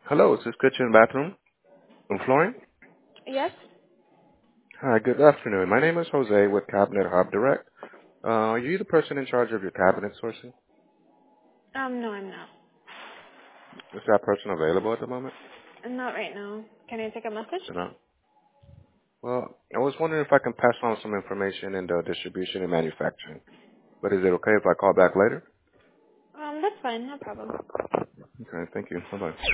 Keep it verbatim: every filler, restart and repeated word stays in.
Hello, is this kitchen and bathroom and flooring? Yes? Hi, good afternoon. My name is Jose with Cabinet Hub Direct. Uh, are you the person in charge of your cabinet sourcing? Um, no, I'm not. Is that person available at the moment? Not right now. Can I take a message? You know? Well, I was wondering if I can pass on some information in the distribution and manufacturing. But is it okay if I call back later? Um, that's fine. No problem. Okay, thank you. Bye-bye.